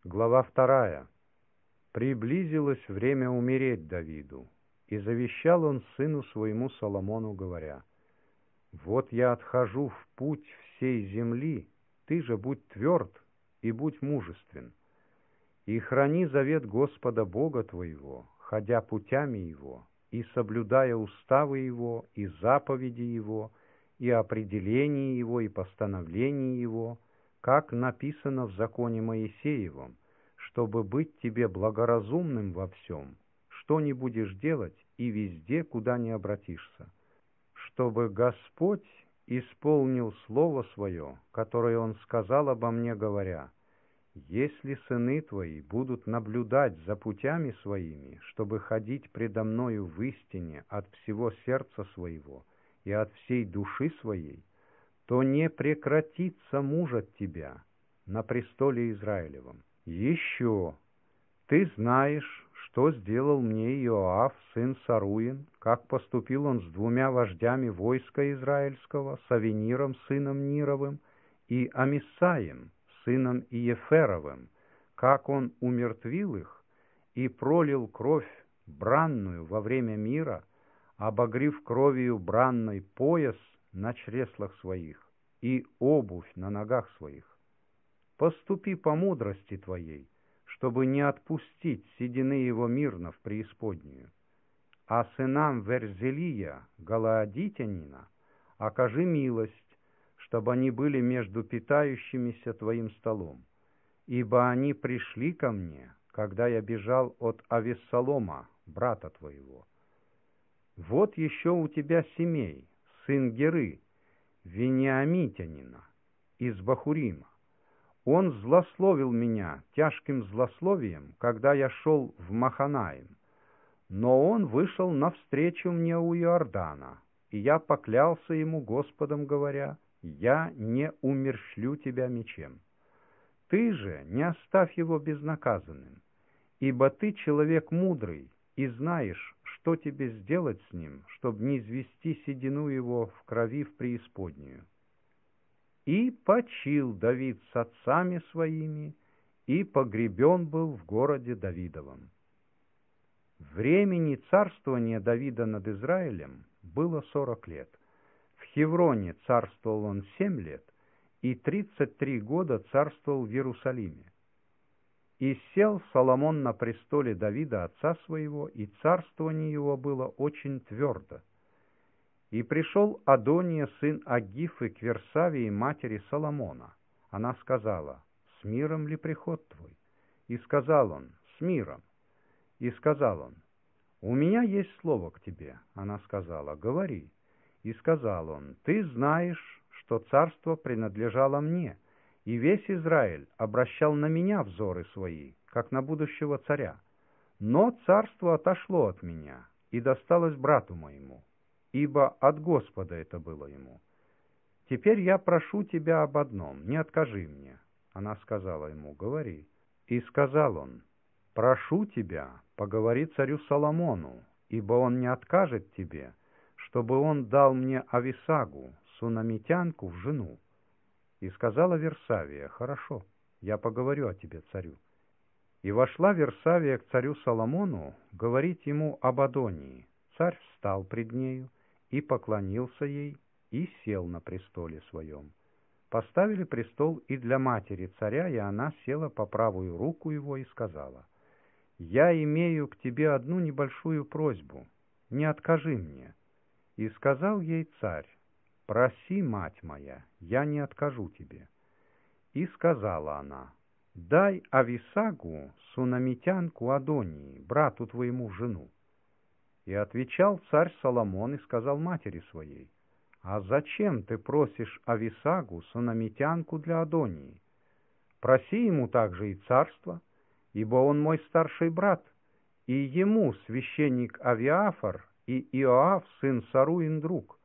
Глава 2. Приблизилось время умереть Давиду, и завещал он сыну своему Соломону, говоря: «Вот я отхожу в путь всей земли, ты же будь тверд и будь мужествен, и храни завет Господа Бога твоего, ходя путями Его, и соблюдая уставы Его, и заповеди Его, и определения Его, и постановления Его, как написано в законе Моисеевом, чтобы быть тебе благоразумным во всем, что не будешь делать, и везде, куда не обратишься, чтобы Господь исполнил слово свое, которое Он сказал обо мне, говоря: если сыны твои будут наблюдать за путями своими, чтобы ходить предо мною в истине от всего сердца своего и от всей души своей, то не прекратится муж от тебя на престоле Израилевом. Еще ты знаешь, что сделал мне Иоав, сын Саруин, как поступил он с двумя вождями войска израильского, с Авениром, сыном Нировым, и Амисаем, сыном Иеферовым, как он умертвил их и пролил кровь бранную во время мира, обогрев кровью бранной пояс на чреслах своих и обувь на ногах своих. Поступи по мудрости твоей, чтобы не отпустить седины его мирно в преисподнюю. А сынам Верзелия, галаадитянина, окажи милость, чтобы они были между питающимися твоим столом, ибо они пришли ко мне, когда я бежал от Авессалома, брата твоего. Вот еще у тебя Семей, сын Геры, вениамитянина, из Бахурима. Он злословил меня тяжким злословием, когда я шел в Маханаим, но он вышел навстречу мне у Иордана, и я поклялся ему Господом, говоря: я не умерщвлю тебя мечем. Ты же не оставь его безнаказанным, ибо ты человек мудрый и знаешь, что тебе сделать с ним, чтобы не извести седину его в крови в преисподнюю. И почил Давид с отцами своими, и погребен был в городе Давидовом. Времени царствования Давида над Израилем было 40 лет. В Хевроне царствовал он 7 лет, и 33 года царствовал в Иерусалиме. И сел Соломон на престоле Давида отца своего, и царствование его было очень твердо. И пришел Адония, сын Агифы, к Версавии, матери Соломона. Она сказала: «С миром ли приход твой?» И сказал он: «С миром». И сказал он: «У меня есть слово к тебе». Она сказала: «Говори». И сказал он: «Ты знаешь, что царство принадлежало мне, и весь Израиль обращал на меня взоры свои, как на будущего царя. Но царство отошло от меня и досталось брату моему, ибо от Господа это было ему. Теперь я прошу тебя об одном, не откажи мне». Она сказала ему: «Говори». И сказал он: «Прошу тебя, поговори царю Соломону, ибо он не откажет тебе, чтобы он дал мне Ависагу, сунамитянку, в жену». И сказала Версавия: «Хорошо, я поговорю о тебе царю». И вошла Версавия к царю Соломону говорить ему об Адонии. Царь встал пред нею и поклонился ей, и сел на престоле своем. Поставили престол и для матери царя, и она села по правую руку его и сказала: «Я имею к тебе одну небольшую просьбу, не откажи мне». И сказал ей царь: «Проси, мать моя, я не откажу тебе». И сказала она: «Дай Ависагу, сунамитянку Адонии, брату твоему, в жену». И отвечал царь Соломон и сказал матери своей: «А зачем ты просишь Ависагу, сунамитянку, для Адонии? Проси ему также и царство, ибо он мой старший брат, и ему священник Авиафар и Иоав, сын Саруин, друг».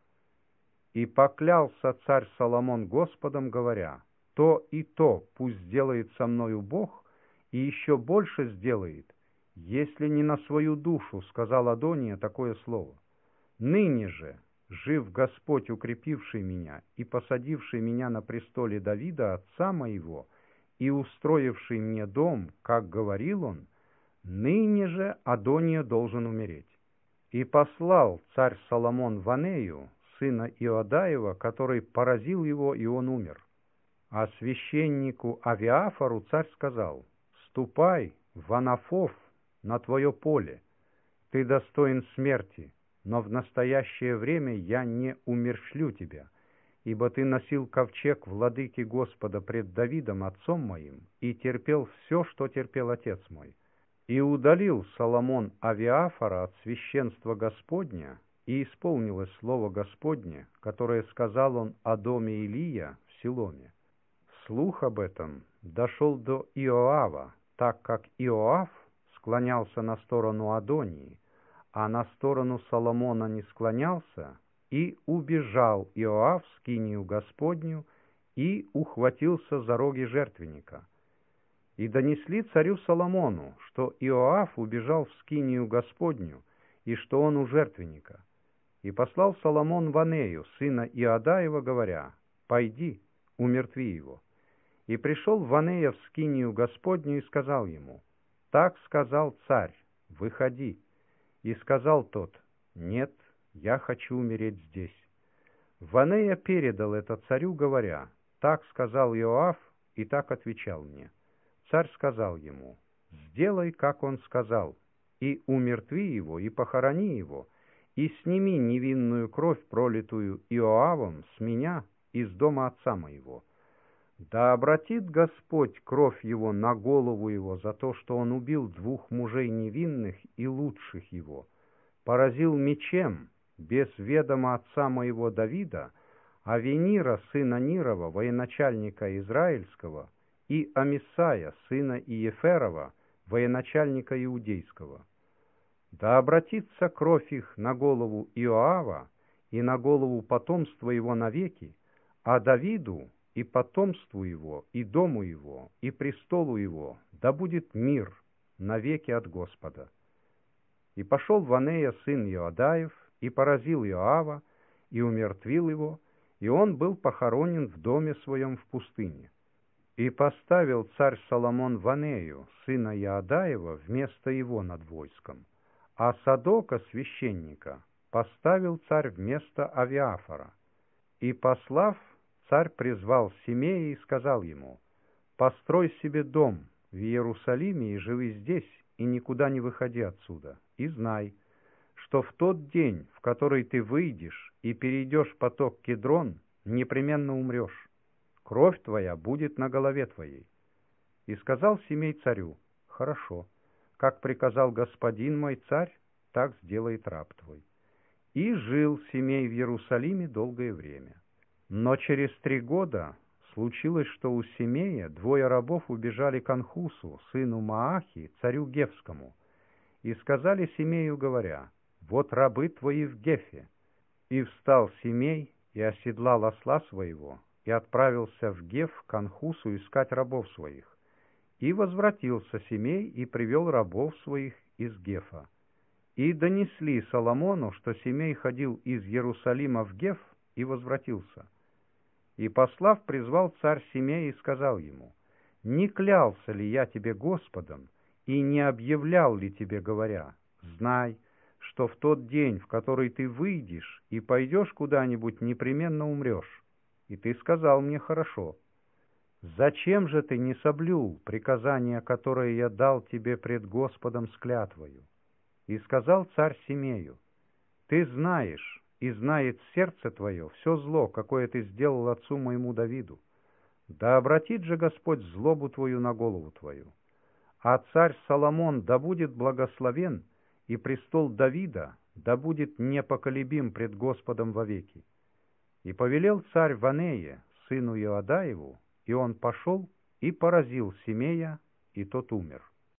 И поклялся царь Соломон Господом, говоря: «То и то пусть сделает со мною Бог, и еще больше сделает, если не на свою душу, сказал Адония такое слово. Ныне же, жив Господь, укрепивший меня и посадивший меня на престоле Давида, отца моего, и устроивший мне дом, как говорил он, ныне же Адония должен умереть. И послал царь Соломон Ванею, сына Иоадаева, который поразил его, и он умер. А священнику Авиафору царь сказал: «Ступай в Анафов на твое поле, ты достоин смерти, но в настоящее время я не умерщвлю тебя, ибо ты носил ковчег владыки Господа пред Давидом отцом моим и терпел все, что терпел отец мой». И удалил Соломон Авиафора от священства Господня, и исполнилось слово Господне, которое сказал он о доме Илия в Силоме. Слух об этом дошел до Иоава, так как Иоав склонялся на сторону Адонии, а на сторону Соломона не склонялся, и убежал Иоав в скинию Господню и ухватился за роги жертвенника. И донесли царю Соломону, что Иоав убежал в скинию Господню, и что он у жертвенника. И послал Соломон Ванею, сына Иоадаева, говоря: «Пойди, умертви его». И пришел Ванея в скинию Господню и сказал ему: «Так сказал царь, выходи». И сказал тот: «Нет, я хочу умереть здесь». Ванея передал это царю, говоря: «Так сказал Иоав, и так отвечал мне». Царь сказал ему: «Сделай, как он сказал, и умертви его, и похорони его, и сними невинную кровь, пролитую Иоавом, с меня, из дома отца моего. Да обратит Господь кровь его на голову его за то, что он убил двух мужей невинных и лучших его, поразил мечем, без ведома отца моего Давида, Авенира, сына Нирова, военачальника израильского, и Амисая, сына Иеферова, военачальника иудейского. Да обратится кровь их на голову Иоава и на голову потомства его навеки, а Давиду и потомству его, и дому его, и престолу его, да будет мир навеки от Господа». И пошел Ванея, сын Иоадаев, и поразил Иоава, и умертвил его, и он был похоронен в доме своем в пустыне. И поставил царь Соломон Ванею, сына Иоадаева, вместо его над войском, а Садока, священника, поставил царь вместо Авиафора. И, послав, царь призвал Симея и сказал ему: «Построй себе дом в Иерусалиме и живи здесь, и никуда не выходи отсюда, и знай, что в тот день, в который ты выйдешь и перейдешь поток Кедрон, непременно умрешь. Кровь твоя будет на голове твоей». И сказал Симей царю: «Хорошо, как приказал господин мой царь, так сделает раб твой». И жил Симей в Иерусалиме долгое время. Но через 3 года случилось, что у Симея 2 рабов убежали к Анхусу, сыну Маахи, царю Гефскому, и сказали Симею, говоря: «Вот рабы твои в Гефе». И встал Симей и оседлал осла своего, и отправился в Геф к Анхусу искать рабов своих. И возвратился Симей и привел рабов своих из Гефа. И донесли Соломону, что Симей ходил из Иерусалима в Геф и возвратился. И, послав, призвал царь Симея и сказал ему: «Не клялся ли я тебе Господом, и не объявлял ли тебе, говоря: знай, что в тот день, в который ты выйдешь и пойдешь куда-нибудь, непременно умрешь? И ты сказал мне: хорошо. Зачем же ты не соблюл приказание, которое я дал тебе пред Господом с клятвою?» И сказал царь Симею: «Ты знаешь, и знает сердце твое все зло, какое ты сделал отцу моему Давиду. Да обратит же Господь злобу твою на голову твою. А царь Соломон да будет благословен, и престол Давида да будет непоколебим пред Господом вовеки». И повелел царь Ванее, сыну Иоадаеву, и он пошел и поразил Симея, и тот умер.